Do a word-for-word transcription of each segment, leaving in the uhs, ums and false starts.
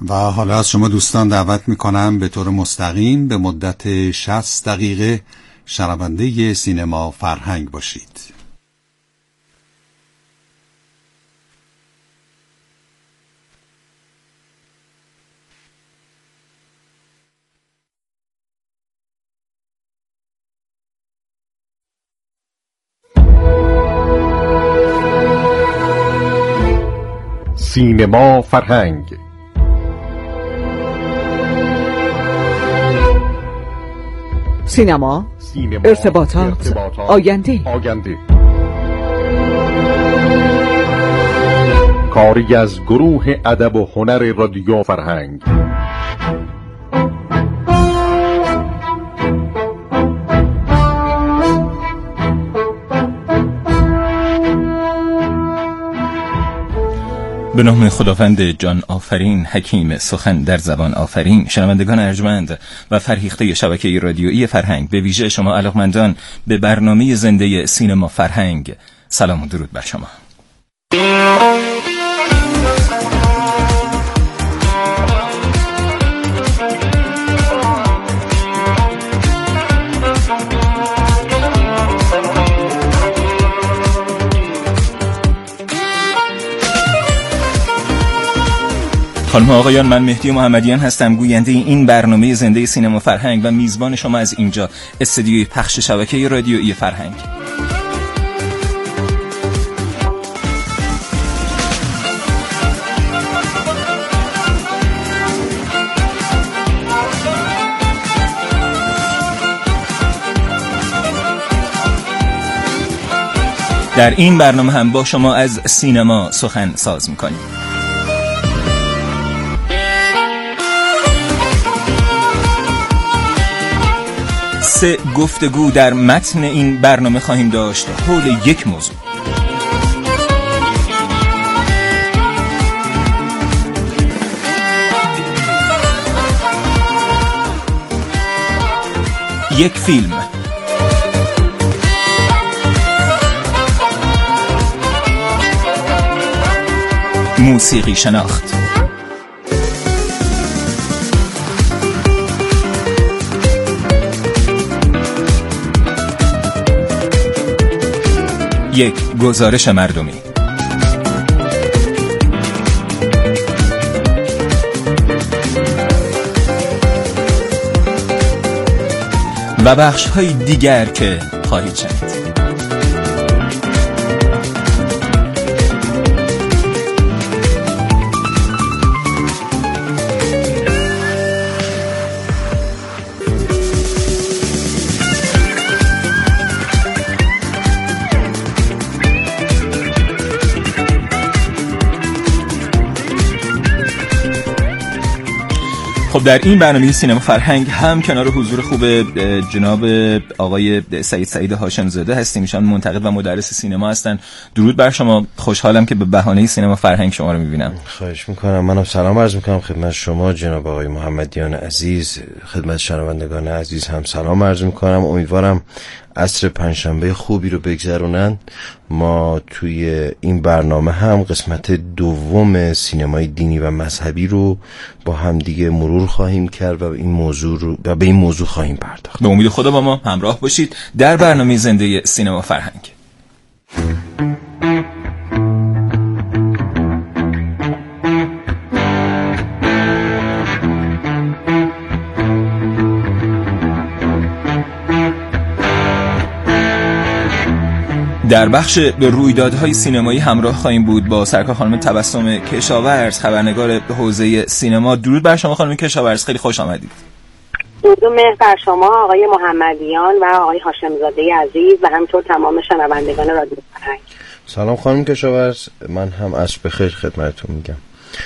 و حالا از شما دوستان دعوت میکنم به طور مستقیم به مدت شصت دقیقه شنونده سینما فرهنگ باشید. سینما فرهنگ. سینما، سینما ارتباطات, ارتباطات آینده. آینده کاری از گروه ادب و هنر رادیو فرهنگ. به نام خداوند جان آفرین، حکیم سخن در زبان آفرین. شنوندگان ارجمند و فرهیخته شبکه رادیویی فرهنگ، به ویژه شما علاقمندان به برنامه زنده سینما فرهنگ، سلام و درود بر شما. خانم و آقایان، من مهدی محمدیان هستم، گوینده این برنامه زنده سینما فرهنگ و میزبان شما از اینجا استودیوی پخش شبکه رادیویی فرهنگ. در این برنامه هم با شما از سینما سخن ساز می‌کنیم. سه گفتگو در متن این برنامه خواهیم داشت حول یک موضوع. یک فیلم، موسیقی شناخت، یک گزارش مردمی. و بخش های دیگر که خواهید شنید. خب در این برنامه سینما فرهنگ هم کنار حضور خوب جناب آقای سعید سعید هاشم زاده هستیم. ایشان منتقد و مدرس سینما هستند. درود بر شما، خوشحالم که به بهانه سینما فرهنگ شما رو می‌بینم. خواهش می‌کنم. منم سلام عرض می‌کنم خدمت شما جناب آقای محمدیان عزیز، خدمت شنوندگان عزیز هم سلام عرض می‌کنم. امیدوارم عصر پنجشنبه خوبی رو بگذرونن. ما توی این برنامه هم قسمت دوم سینمای دینی و مذهبی رو با هم دیگه مرور خواهیم کرد و این موضوع رو و به این موضوع خواهیم پرداخت. به امید خدا با ما همراه باشید در برنامه زنده سینما فرهنگ. در بخش به رویدادهای سینمایی همراه خواهیم بود با سرکار خانم تبسم کشاورز، خبرنگار حوزه سینما. درود بر شما خانم کشاورز، خیلی خوش آمدید. درود و مهر بر شما آقای محمدیان و آقای هاشم زاده عزیز و همینطور تمام شنوندگان رادیو فرهنگ. سلام خانم کشاورز، من هم عصر بخیر خدمتتون میگم.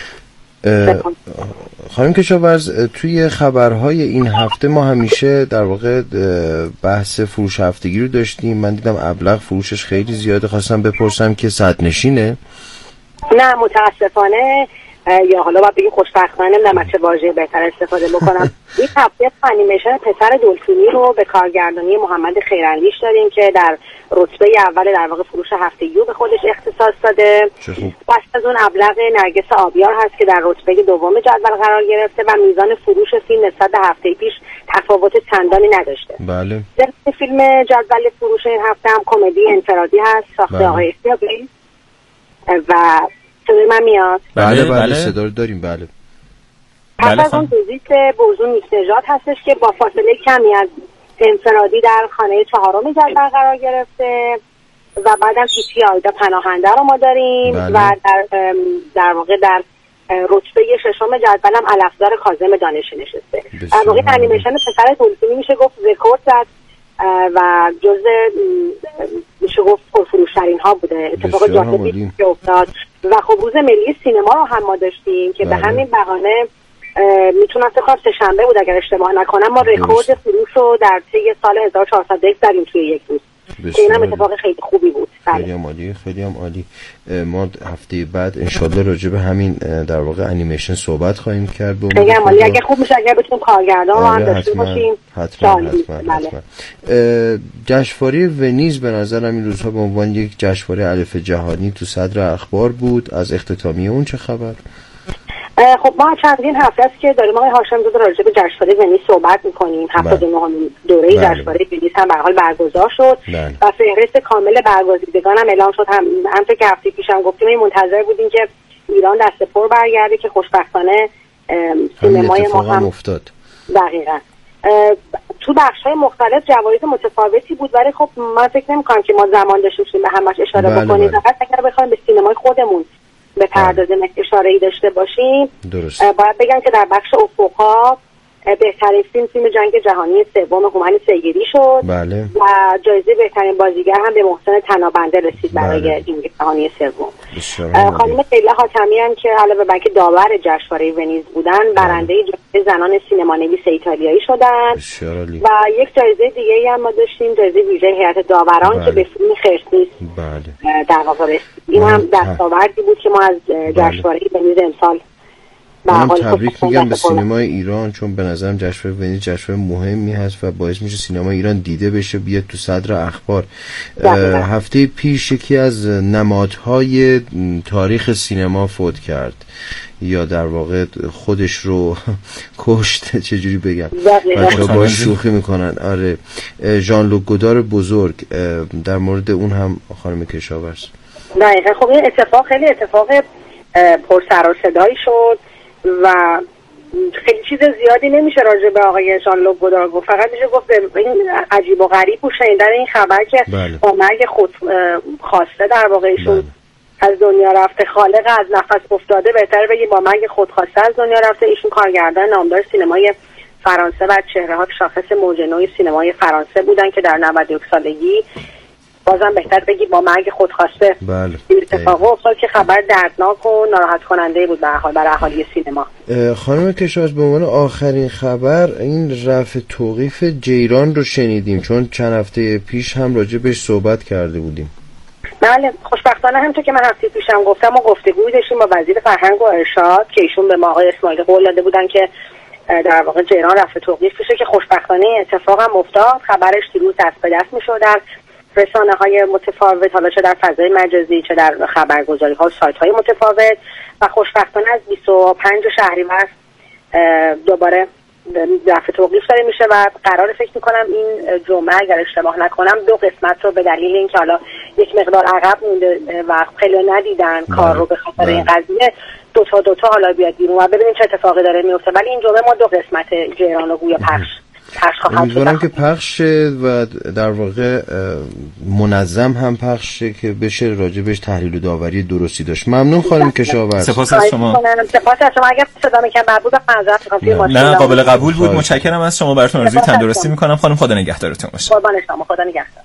خانم کشاورز، توی خبرهای این هفته ما همیشه در واقع بحث فروش هفتگی رو داشتیم. من دیدم ابلق فروشش خیلی زیاده، خواستم بپرسم که صد نشینه؟ نه متاسفانه یا حالا باید بگیم خوشبختانه نمیدونم چه واژه بهتر استفاده بکنم. این هفته انیمیشن پسر دلفینی رو به کارگردانی محمد خیراندیش داریم که در رتبه اول در واقع فروش هفتگی رو به خودش اختصاص داده. پس از اون ابلغ نرگس آبیار هست که در رتبه دوم جدول قرار گرفته و میزان فروش فیلم نسبت به هفته پیش تفاوت چندانی نداشته. بله. در فیلم جدول فروش این هفته هم کمدی انفرادی هست ساخته بله. آقای استیابلی و صدای من میاد. بله بله, بله. صدا رو داریم. بله. پس بله از اون ویزیت بوزون نیک نژاد هستش که با فاصله کمی از انفرادی در خانه چهارم جدول قرار گرفته و بعدم پیچی آیدا پناهنده رو ما داریم. بله. و در در واقع در رتبه ششم جدول هم علفزار کاظم دانشی نشسته. در واقع انیمیشن پسر دلفینی میشه گفت رکورد زد و جزء میشه گفت پرفروش‌ترین ها بوده. اتفاق جالبی که افتاد و خب روز ملی سینما رو هم ما داشتیم که بله. به همین بهانه میتونم فکر کنم سه‌شنبه بود اگر اشتباه نکنم ما رکورد فروش رو در طی سال هزار و چهارصد و یک زدیم توی یک روز. که این هم اتفاق خیلی خوبی بود. خیلی هم عالی، خیلی هم عالی. ما هفته بعد انشالله راجع به همین در واقع انیمیشن صحبت خواهیم کرد. خیلی هم عالی. اگه خوب میشه اگر بتونیم کارگردان رو هم داشته باشیم. حتما حتما, حتما. جشنواره ونیز به نظرم این روزها به عنوان یک جشنواره الف جهانی تو صدر اخبار بود. از اختتامیه اون چه خبر؟ خب ما چندین هفته است که داریم آقای هاشم زاده راجع به جشنواره ونیز صحبت می‌کنیم. هفتاد و نهمین دوره جشنواره ونیز هم به حال برگزار شد بله. و فهرست کامل برگزیدگان هم اعلام شد. هم همونطور که هفته پیشم گفتیم منتظر بودیم که ایران دست پر برگرده که خوشبختانه سینمای ما هم افتاد. دقیقاً تو بخش‌های مختلف جوایز متفاوتی بود ولی خب من فکر نمی‌کنم که ما زمان داشتیم به همش اشاره بله بکنیم. فقط بله. اگر بخوایم به سینمای خودمون به پردازه اشاره‌ای داشته باشیم درست. باید بگم که در بخش افق‌ها بهترین فیلم فیلم جنگ جهانی سوم هومن سیگیری شد بله. و جایزه بهترین بازیگر هم به محسن تنابنده رسید برای بله. جنگ جهانی سوم. خانم لیلا حاتمی هم که علاوه بر اینکه داور جشنواره ونیز بودن بله. برنده جایزه زنان سینمانویس ایتالیایی شدن و یک جایزه دیگه هم ما داشتیم جایزه ویژه هیئت داوران بله. که به فیلم خرس‌نیس بله. در واقع رسید. این هم دستاوردی بود که ما از جشنواره ونیز امسال من تبریک میگم به سینمای ایران چون به نظرم جشنواره ونیز جشنواره مهمی هست و باعث میشه سینمای ایران دیده بشه بیاد تو صدر اخبار. هفته پیش یکی از نمادهای تاریخ سینما فوت کرد یا در واقع خودش رو کشت چجوری بگم بچه‌ها باهاش شوخی میکنن. آره ژان لوک گودار بزرگ در مورد اون هم خانم کشاورز. دقیقاً خب این اتفاق خیلی اتفاق پر سر و صدایی شد و خیلی چیز زیادی نمیشه راجع به آقای ژان لوک گودار گفت. فقط میشه گفت این عجیب و غریب بود شنیدن این خبر که بله. با مرگ خود خواسته در واقع ایشون بله. از دنیا رفته. خالق از نفس افتاده بهتره بگیم با مرگ خود خواسته از دنیا رفته. ایشون کارگردان نامدار سینمای فرانسه و چهره‌های شاخص موج نوی سینمای فرانسه بودن که در نود و یک سالگی بازم بهتر بگی با مرگ خودخواسته بله. این اتفاق افتاد که خبر دردناک و ناراحت کننده بود به هر حال برای اهالی سینما. خانم کشاورز به عنوان آخرین خبر این رفع توقیف جیران رو شنیدیم چون چند هفته پیش هم راجع بهش صحبت کرده بودیم. بله خوشبختانه همونطور که من هفته پیشم گفتم ما گفتگویی داشتیم با وزیر فرهنگ و ارشاد که ایشون به ما آقای اسماعیلی قول داده بودن که در واقع جیران رفع توقیف بشه که خوشبختانه اتفاق هم افتاد. خبرش دیروز دست به دست می‌شد در رسانه های متفاوت حالا چه در فضای مجازی چه در خبرگزاری ها و سایت های متفاوت و خوشبختانه از بیست و پنجم شهریور دوباره رفع توقیف داره میشه و قرار فکر میکنم این جمعه اگر اشتباه نکنم دو قسمت رو به دلیل اینکه حالا یک مقدار عقب مونده و خیلی ندیدن بله. کار رو به خاطر بله. این قضیه دو تا دو تا حالا بیاد بیرون و ببینیم چه اتفاقی داره میفته. ولی این جمعه ما دو قسمت جیران رو گویا پخش امیدوارم که پخش و در واقع منظم هم پخش که بشه راجبش تحلیل و داوری درستی داشت. ممنون خانم کشاورز. سپاس از شما. سپاس از شما. اگر صدا میکنم مربوط به معذرت میخوام. نه قابل قبول بود. متشکرم از شما. براتون آرزوی تندرستی میکنم خانم. خدا نگهدارتون باشه. قربان شما. خدا نگهدار.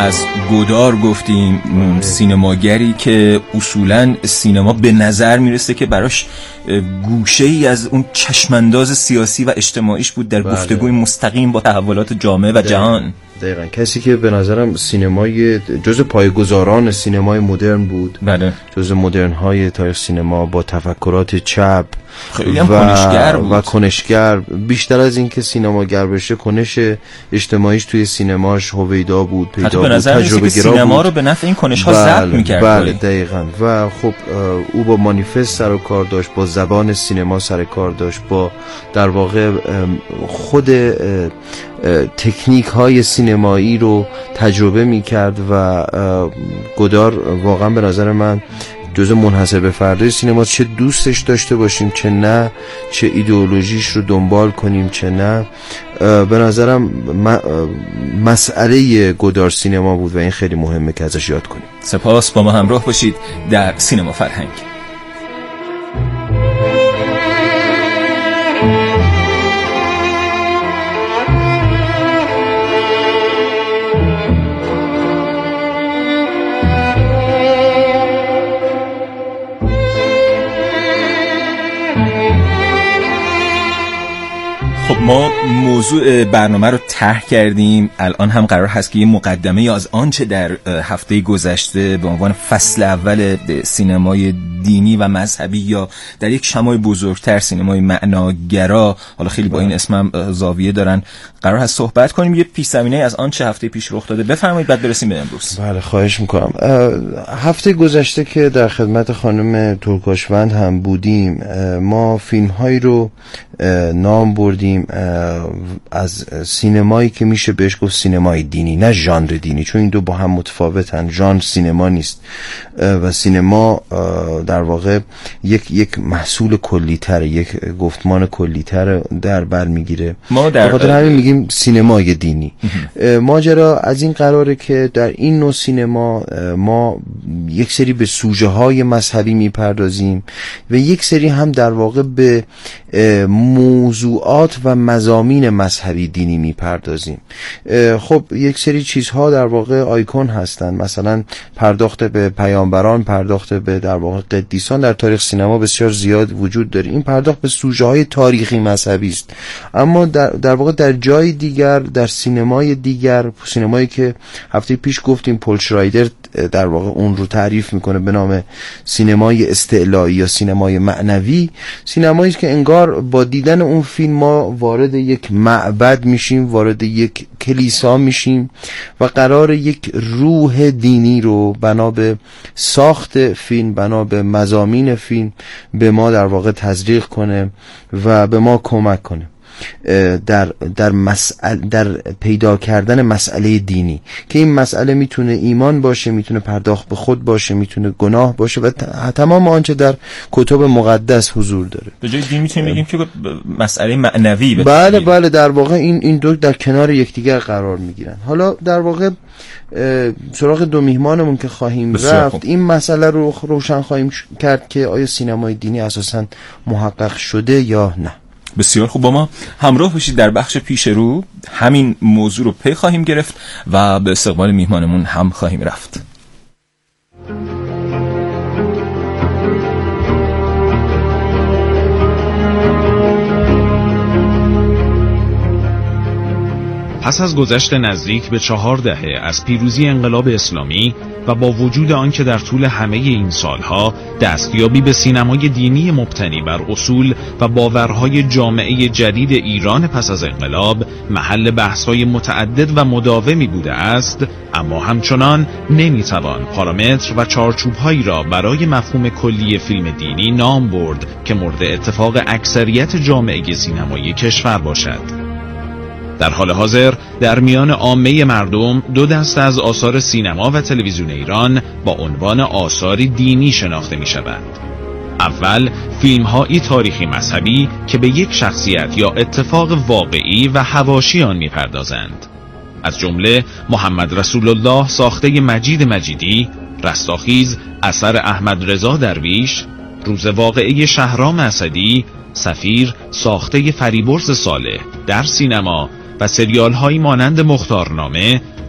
از گودار گفتیم، سینماگری که اصولاً سینما به نظر میرسه که براش گوشه‌ای از اون چشمانداز سیاسی و اجتماعیش بود در گفتگوی مستقیم با تحولات جامعه و جهان. دقیقاً کسی که به نظرم سینمای جز پایه‌گذاران سینمای مدرن بود. بله. جز مدرن های تاریخ سینما با تفکرات چپ خیلی هم و کنشگر بود. و کنشگر بیشتر از این که سینماگر بشه کنش اجتماعیش توی سینماش هویدا بود، پیدا بود، تجربه گرا بود. سینما رو به نفع این کنش ها ضبط می‌کرد. بله دقیقاً. و خب او با مانیفست سر و کار داشت، با زبان سینما سر کار داشت، با در واقع خود تکنیک های سینمایی رو تجربه می‌کرد و گودار واقعا به نظر من جزء منحصر به فرده سینما، چه دوستش داشته باشیم چه نه، چه ایدئولوژیش رو دنبال کنیم چه نه، به نظرم مسئله گودار سینما بود و این خیلی مهمه که ازش یاد کنیم. سپاس، با ما همراه باشید در سینما فرهنگ. ما موضوع برنامه رو طرح کردیم، الان هم قرار هست که یه مقدمه از آنچه در هفته گذشته به عنوان فصل اول سینمای دینی و مذهبی یا در یک شمای بزرگتر سینمای معناگرا، حالا خیلی با این اسمم زاویه دارن، قرار هست صحبت کنیم. یه پیش زمینه از آنچه هفته پیش رخ داده بفرمایید بعد برسیم به امروز. بله خواهش میکنم. هفته گذشته که در خدمت خانم ترکاشوند هم بودیم، ما فیلم هایی رو نام بردیم از سینمایی که میشه بهش گفت سینمای دینی، نه ژانر دینی، چون این دو با هم متفاوتن. ژانر سینما نیست و سینما در واقع یک یک محصول کلی‌تر، یک گفتمان کلی‌تر در بر میگیره. ما در خاطر همین میگیم سینمای دینی. ماجرا از این قراره که در این نوع سینما ما یک سری به سوژه های مذهبی میپردازیم و یک سری هم در واقع به موضوعات و مضامین مذهبی دینی میپردازیم. خب یک سری چیزها در واقع آیکون هستن، مثلا پرداخت به پیامبران، پرداخت به در واقع قدیسان در تاریخ سینما بسیار زیاد وجود داره. این پرداخت به سوژه های تاریخی مذهبی است. اما در, در واقع در جای دیگر، در سینمای دیگر، سینمایی که هفته پیش گفتیم پول شرایدر در واقع اون رو تعریف میکنه به نام سینمای استعلایی یا سینمای معنوی، سینمایی که انگار با دیدن اون فیلم ما وارد یک معبد میشیم، وارد یک کلیسا میشیم و قرار یک روح دینی رو بنا به ساخت فیلم، بنا به مضامین فیلم به ما در واقع تزریق کنه و به ما کمک کنه در در مسئله، در پیدا کردن مسئله دینی که این مسئله میتونه ایمان باشه، میتونه پرداخت به خود باشه، میتونه گناه باشه و تمام آنچه در کتب مقدس حضور داره. به جای دین میتونیم بگیم که مسئله معنوی. بله بله در واقع این این دو در کنار یکدیگر قرار میگیرن. حالا در واقع سراغ دو میهمانمون که خواهیم رفت خوب. این مسئله رو روشن خواهیم کرد که آیا سینمای دینی اساساً محقق شده یا نه. بسیار خوب، با ما همراه باشید در بخش پیش رو. همین موضوع رو پی خواهیم گرفت و به استقبال میهمانمون هم خواهیم رفت. پس از گذشت نزدیک به چهار دهه از پیروزی انقلاب اسلامی و با وجود آنکه در طول همه این سالها دستیابی به سینمای دینی مبتنی بر اصول و باورهای جامعه جدید ایران پس از انقلاب محل بحث‌های متعدد و مداومی بوده است، اما همچنان نمیتوان پارامتر و چارچوب‌هایی را برای مفهوم کلی فیلم دینی نام برد که مورد اتفاق اکثریت جامعه سینمایی کشور باشد. در حال حاضر در میان عامه مردم دو دسته از آثار سینما و تلویزیون ایران با عنوان آثار دینی شناخته می شوند. اول فیلم‌های تاریخی مذهبی که به یک شخصیت یا اتفاق واقعی و حواشی آن می‌پردازند. از جمله محمد رسول الله ساخته مجید مجیدی، رستاخیز اثر احمد رضا درویش، روز واقعه شهرام اسدی، سفیر ساخته فریبرز صالح در سینما و سریال هایی مانند مختارنامه،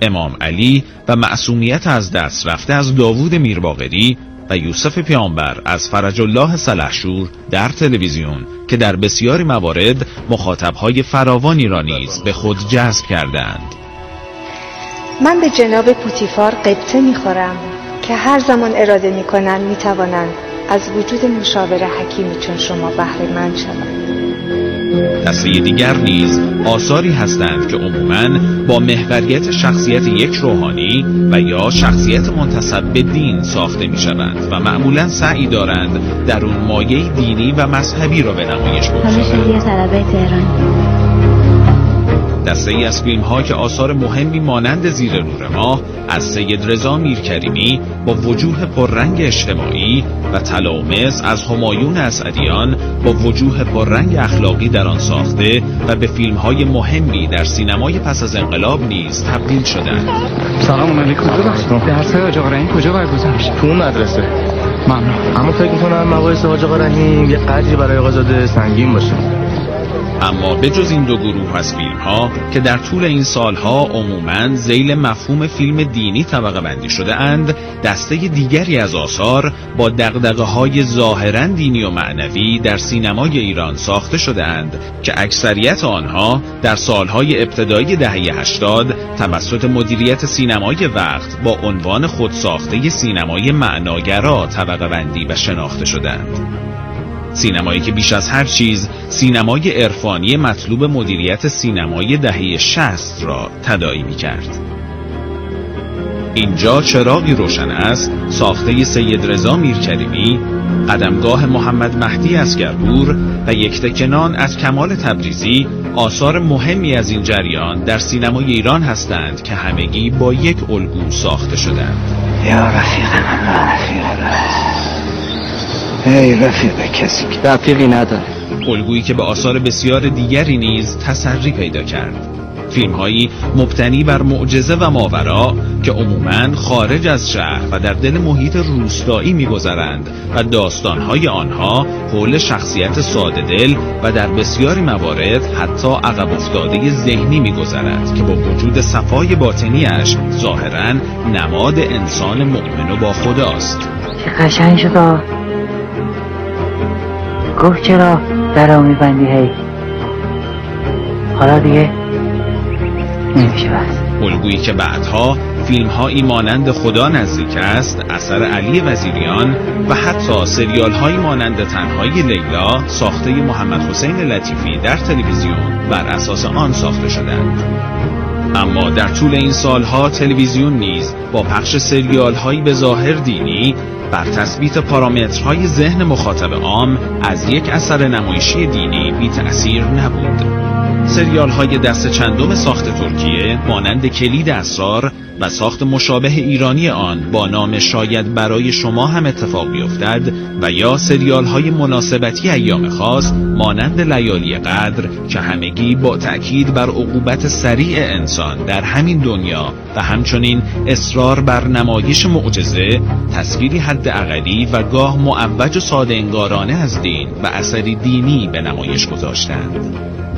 امام علی و معصومیت از دست رفته از داوود میرباقری و یوسف پیامبر از فرج الله سلحشور در تلویزیون که در بسیاری موارد مخاطبهای فراوانی را نیز به خود جذب کردند. من به جناب پوتیفار قبطه میخورم که هر زمان اراده میکنند میتوانند از وجود مشاور حکیمی چون شما بهره مند شوند. دسته دیگر نیز آثاری هستند که عموماً با محوریت شخصیت یک روحانی و یا شخصیت منتسب به دین ساخته می شوند و معمولاً سعی دارند در اون مایه دینی و مذهبی را به نمایش بگذارند. دسته ای از فیلم ها که آثار مهمی مانند زیر نور ماه از سید رضا میرکریمی با وجوه پررنگ اجتماعی و تلامس از همایون اسعدیان با وجوه پررنگ اخلاقی در آن ساخته و به فیلم های مهمی در سینمای پس از انقلاب نیز تبدیل شدند. سلام علیکم. درس حاج آقا رحیم کجا برگزار میشه؟ تو مدرسه. ممنون. اما فکر می‌کنم مباحث حاج آقا رحیم یه قدری برای آقازاده سنگین باشه. اما بجز این دو گروه از فیلم ها که در طول این سالها عموماً ذیل مفهوم فیلم دینی طبقه بندی شده اند، دسته دیگری از آثار با دغدغه های ظاهراً دینی و معنوی در سینمای ایران ساخته شده اند که اکثریت آنها در سالهای ابتدایی دهه هشتاد توسط مدیریت سینمای وقت با عنوان خودساخته سینمای معناگرا طبقه بندی و شناخته شدند. سینمایی که بیش از هر چیز سینمای عرفانی مطلوب مدیریت سینمای دهه شصت را تداعی می‌کرد. اینجا چراغی روشن است ساخته سید رضا میرکریمی، قدمگاه محمد مهدی اسگرپور و یکتکنان از کمال تبریزی آثار مهمی از این جریان در سینمای ایران هستند که همگی با یک الگو ساخته شدند. یا رفیق من و رفیق من، ای رفیق کسی که رفیقی نداره. الگویی که به آثار بسیار دیگری نیز تسری پیدا کرد. فیلم‌هایی مبتنی بر معجزه و ماورا که عموماً خارج از شهر و در دل محیط روستایی می‌گذرند و داستان‌های آنها حول شخصیت ساده دل و در بسیاری موارد حتی عقب افتاده ذهنی می‌گذرد که با وجود صفای باطنیش ظاهراً نماد انسان مؤمن و با خداست. چه قشنگ شد. گفت چرا درو میبندی هی؟ حالا دیگه نمیشه بس. الگویی که بعدها فیلم‌هایی مانند خدا نزدیک است اثر علی وزیریان و حتی سریال‌هایی مانند تنهای لیلا ساخته محمد حسین لطیفی در تلویزیون بر اساس آن ساخته شدند. اما در طول این سالها تلویزیون نیز با پخش سریال‌هایی به ظاهر دینی بر تثبیت پارامترهای ذهن مخاطب عام از یک اثر نمایشی دینی بی تأثیر نبود. سریال‌های دست چندم ساخت ترکیه مانند کلید اسرار و ساخت مشابه ایرانی آن با نام شاید برای شما هم اتفاق بیفتد و یا سریال‌های مناسبتی ایام خاص مانند لیالی قدر که همگی با تأکید بر عقوبت سریع انسان در همین دنیا و همچنین اصرار بر نمایش معجزه، تصویری حداقلی و گاه معوج و ساده انگارانه از دین و اثری دینی به نمایش گذاشتند.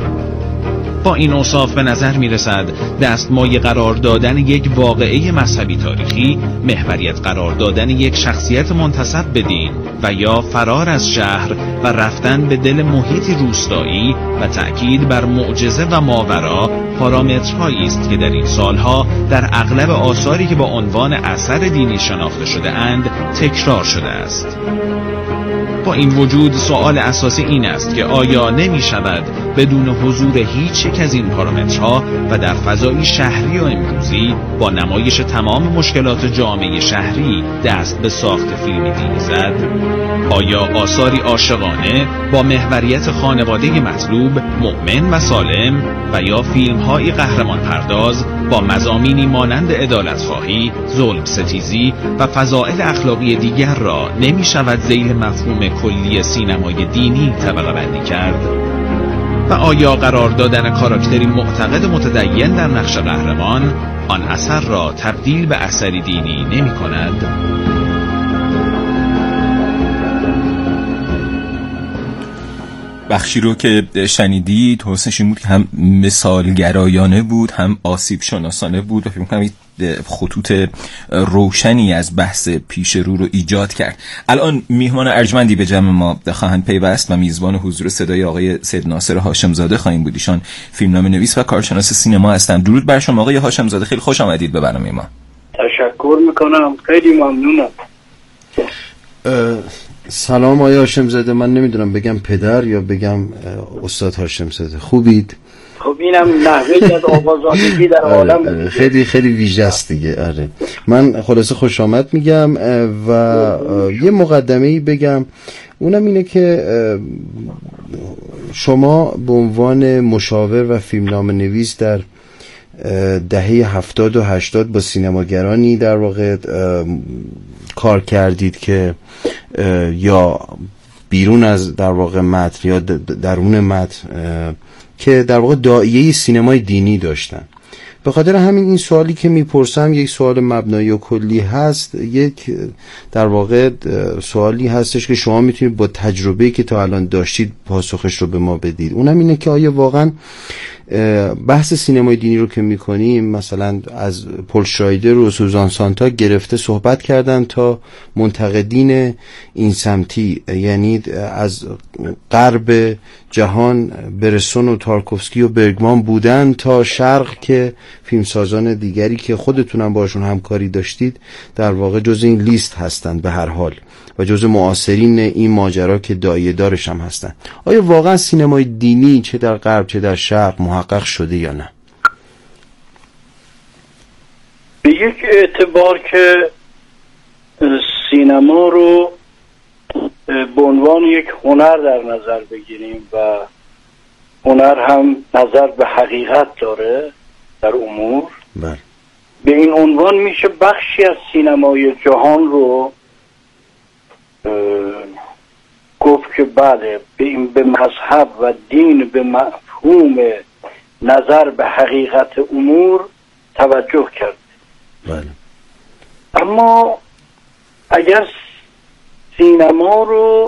با این اوصاف به نظر می رسد دستمایه قرار دادن یک واقعه مذهبی تاریخی، محوریت قرار دادن یک شخصیت منتسب به دین و یا فرار از شهر و رفتن به دل محیطی روستایی و تأکید بر معجزه و ماورا پارامترهایی است که در این سالها در اغلب آثاری که با عنوان اثر دینی شناخته شده اند تکرار شده است. با این وجود سوال اساسی این است که آیا نمی شود بدون حضور هیچ یک از این پارامترها و در فضای شهری و امروزی با نمایش تمام مشکلات جامعه شهری دست به ساخت فیلمی دینی زد؟ آیا آثاری عاشقانه با محوریت خانواده مطلوب، مؤمن و سالم و یا فیلم‌های قهرمان پرداز با مضامینی مانند عدالت‌خواهی، ظلم ستیزی و فضائل اخلاقی دیگر را نمی شود ذیل مفهوم کلی سینمای دینی طبقه بندی کرد؟ و آیا قرار دادن کاراکتری معتقد متدین در نقش قهرمان آن اثر را تبدیل به اثری دینی نمی کند؟ بخشی رو که شنیدید حسنش این بود که هم مثالگرایانه بود، هم آسیب شناسانه بود و فکر می‌کنم خطوط روشنی از بحث پیش رو رو ایجاد کرد. الان میهمان ارجمندی به جمع ما خواهند پیوست و میزبان حضور صدای آقای سید ناصر هاشمزاده خواهیم بود. ایشان فیلمنامه نویس و کارشناس سینما هستند. درود بر شما آقای هاشمزاده، خیلی خوش آمدید به برنامه ما. تشکر میکنم، خیلی ممنونم. سلام آقای هاشمزاده، من نمیدونم بگم پدر یا بگم استاد هاشمزاده، خوبید؟ خب اینم نحوهی از آوازادگی در عالم. آره، آره، خیلی خیلی ویژه است دیگه. آره من خلاصه خوش آمد میگم و یه مقدمه‌ای بگم، اونم اینه که شما به عنوان مشاور و فیلمنامه نویس در دهه هفتاد و هشتاد با سینماگرانی در واقع کار کردید که یا بیرون از در واقع متن یا درون متن که در واقع داعیه سینمای دینی داشتن. به خاطر همین این سوالی که میپرسم یک سوال مبنایی و کلی هست، یک در واقع سوالی هستش که شما میتونید با تجربه‌ای که تا الان داشتید پاسخش رو به ما بدید. اونم اینه که آیا واقعا بحث سینمای دینی رو که میکنیم، مثلا از پل شرایدر و سوزان سانتا گرفته صحبت کردن تا منتقدین این سمتی، یعنی از غرب جهان برسون و تارکوفسکی و برگمان بودن تا شرق که فیلمسازان دیگری که خودتونم باشون همکاری داشتید در واقع جز این لیست هستند به هر حال و جز معاصرین این ماجرا که داعیه دارش هم هستن. آیا واقعا سینمای دینی چه در غرب چه در شرق محقق شده یا نه؟ به یک اعتبار که سینما رو به عنوان یک هنر در نظر بگیریم و هنر هم نظر به حقیقت داره در امور، بله، به این عنوان میشه بخشی از سینمای جهان رو گفت که بله به این به مذهب و دین به مفهوم نظر به حقیقت امور توجه کرد. بله. اما اگر سینما رو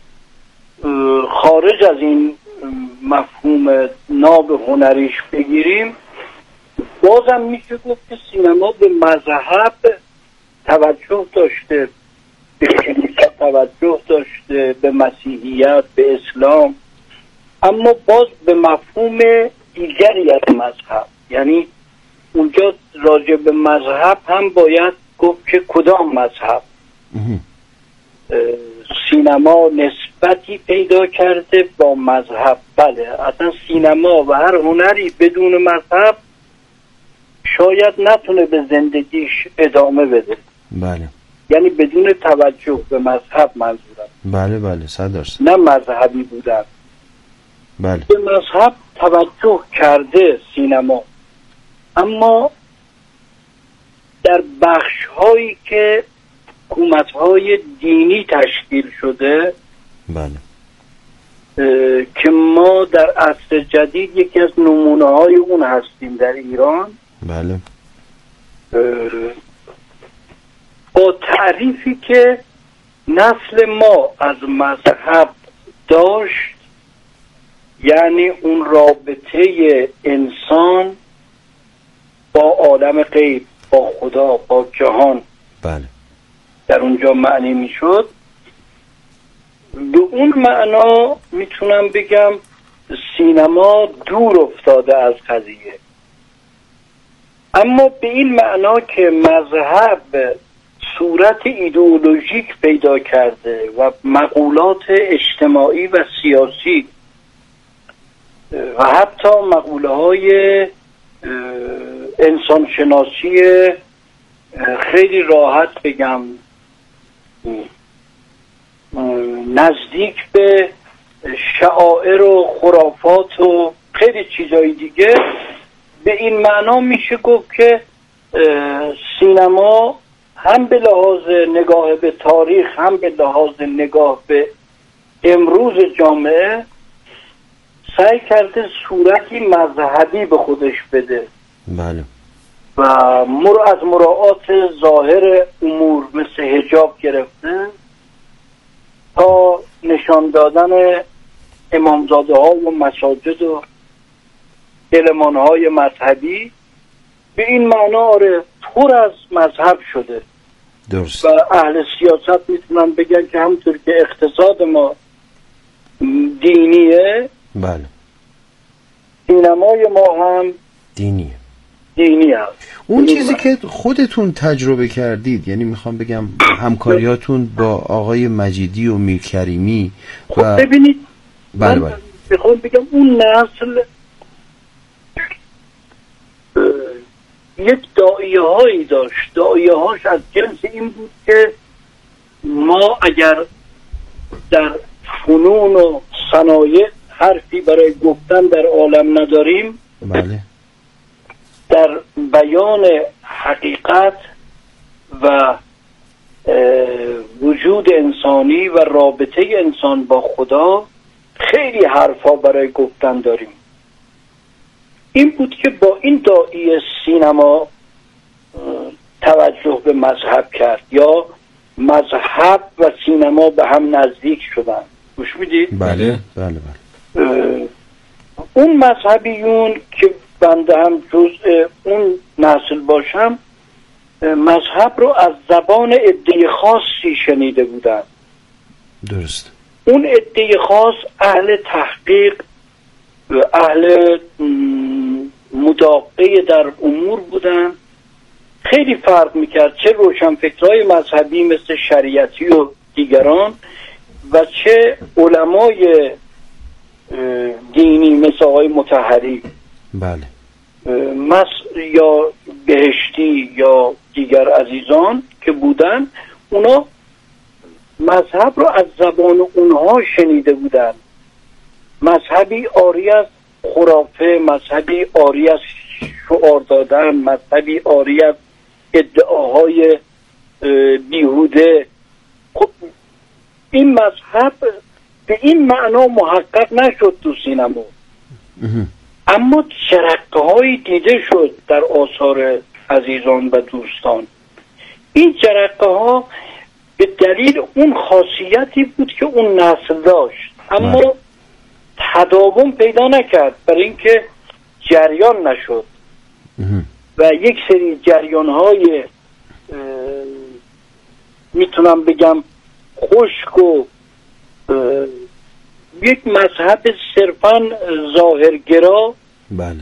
خارج از این مفهوم ناب هنریش بگیریم، بازم میشه گفت که سینما به مذهب توجه داشته، به کلیسا توجه داشته، به مسیحیت، به اسلام، اما باز به مفهوم دیگری از مذهب. یعنی اونجا راجع به مذهب هم باید گفت که کدام مذهب. سینما نسبتی پیدا کرده با مذهب. بله، اصلا سینما و هر هنری بدون مذهب شاید نتونه به زندگیش ادامه بده. بله، یعنی بدون توجه به مذهب منظورم. بله بله صد درصد. نه مذهبی بودن. بله. به مذهب توجه کرده سینما، اما در بخش هایی که حکومت های دینی تشکیل شده، بله، که ما در عصر جدید یکی از نمونه های اون هستیم در ایران، بله، با تعریفی که نسل ما از مذهب داشت، یعنی اون رابطه انسان با عالم غیب، با خدا، با جهان، بله، در اونجا معنی میشد. به اون معنا میتونم بگم سینما دور افتاده از قضیه، اما به این معنا که مذهب صورت ایدئولوژیک پیدا کرده و مقولات اجتماعی و سیاسی و حتی مقوله های انسانشناسی خیلی راحت بگم نزدیک به شعائر و خرافات و خیلی چیزای دیگه، به این معنا میشه گفت که سینما هم به لحاظ نگاه به تاریخ هم به لحاظ نگاه به امروز جامعه سعی کرده صورتی مذهبی به خودش بده. بله. و مر از مراعات ظاهر امور مثل حجاب گرفته تا نشان دادن امامزاده ها و مساجد و علمان های مذهبی به این معنا آره پر از مذهب شده. درست. و اهل سیاست میتونن بگن که همونطور که اقتصاد ما دینیه، بله، سینمای ما هم دینیه. دینی هست. اون چیزی که خودتون تجربه کردید، یعنی میخوام بگم همکاریاتون با آقای مجیدی و میرکریمی و خب ببینید، بله من بله میخوام بگم اون نسل یک داعیه هایی داشت. داعیه هاش از جنس این بود که ما اگر در فنون و صنایع حرفی برای گفتن در عالم نداریم، بله، در بیان حقیقت و وجود انسانی و رابطه انسان با خدا خیلی حرفا برای گفتن داریم. این بود که با این داعی سینما توجه به مذهب کرد یا مذهب و سینما به هم نزدیک شدن. گوش میدید؟ بله بله بله. اون مذهبیون که بنده هم جزء اون نسل باشم، مذهب رو از زبان عده خاصی شنیده بودن. درست. اون عده خاص اهل تحقیق، اهل مداقه در امور بودن. خیلی فرق میکرد چه روشنفکرهای مذهبی مثل شریعتی و دیگران و چه علمای دینی مثل آقای مطهری، بله، مس یا بهشتی یا دیگر عزیزان که بودن. اونا مذهب رو از زبان اونها شنیده بودن. مذهبی عاری از خرافه، مذهبی عاری از شعار دادن، مذهبی عاری از ادعاهای بیهوده. خب این مذهب به این معنا محقق نشد تو سینما، اما جرقه هایی دیده شد در آثار عزیزان و دوستان. این جرقه ها به دلیل اون خاصیتی بود که اون نسل داشت، اما مم. تداوم پیدا نکرد برای اینکه جریان نشد مم. و یک سری جریان های میتونم بگم خشک و یک مذهب صرفاً ظاهرگرا بله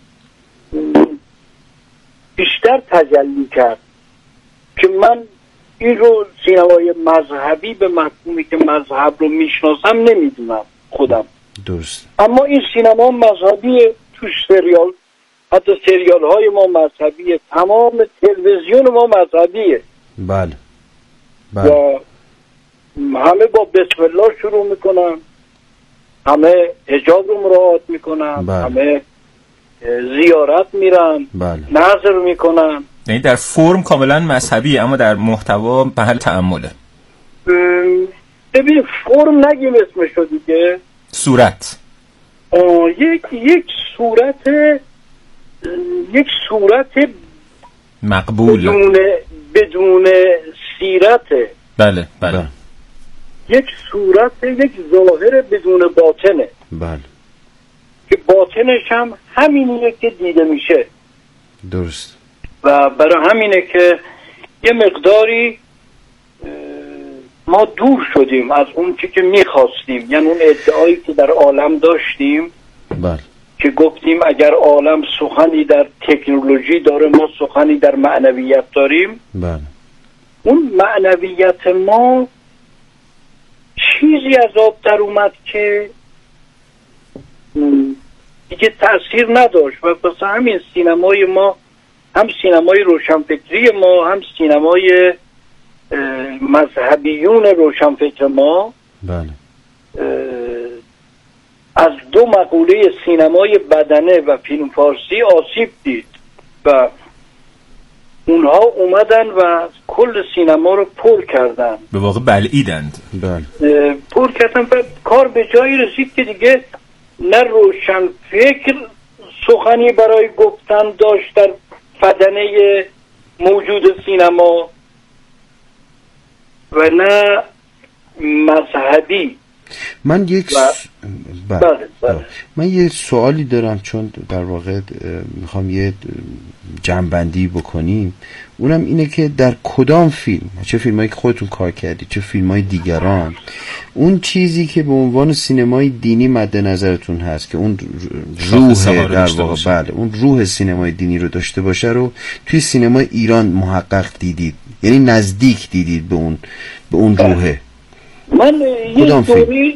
بیشتر تجلی کرد که من این رو سینمای مذهبی به مفهومی که مذهب رو میشناسم نمیدونم خودم. درست. اما این سینما مذهبی، توش سریال، حتی سریال های ما مذهبیه، تمام تلویزیون ما مذهبیه. بله بله. و همه با بسم الله شروع میکنن، همه حجاب رو مراعات میکنن، بله. همه زیارت میرن، بله. نظر میکنن. یعنی در فرم کاملا مذهبی اما در محتوا محل تأمله. ببین فرم نگیم اسمشو دیگه، صورت آه، یک یک صورت یک صورت مقبول بدون بدون سیرته. بله بله. یک صورت، یک ظاهر بدون باطنه. بله. که باطنش هم همینیه که دیده میشه. درست. و برای همینه که یه مقداری ما دور شدیم از اون چی که میخواستیم، یعنی اون ادعایی که در عالم داشتیم. بله. که گفتیم اگر عالم سخنی در تکنولوژی داره، ما سخنی در معنویت داریم. بله. اون معنویت ما چیزی از آب در اومد که دیگه تأثیر نداشت و پس همین سینمای ما، هم سینمای روشنفکری ما، هم سینمای مذهبیون روشنفکر ما، بله، از دو مقوله سینمای بدنه و فیلم فارسی آسیب دید و اونها اومدن و کل سینما رو پر کردن، به واقع بلعیدند. بله. پر کردن و کار به جایی رسید که دیگه نه روشن فکر سخنی برای گفتن داشت در بدنه موجود سینما و نه مذهبی. من یک و... س... بله. بله بله. من یه سوالی دارم، چون در واقع میخوام یه جمع‌بندی بکنیم. اونم اینه که در کدام فیلم، چه فیلمایی که خودتون کار کردی چه فیلمای دیگران، اون چیزی که به عنوان سینمای دینی مد نظرتون هست که اون روح در واقع بله اون روح سینمای دینی رو داشته باشه رو توی سینمای ایران محقق دیدید، یعنی نزدیک دیدید به اون به اون روحه؟ من یه دوری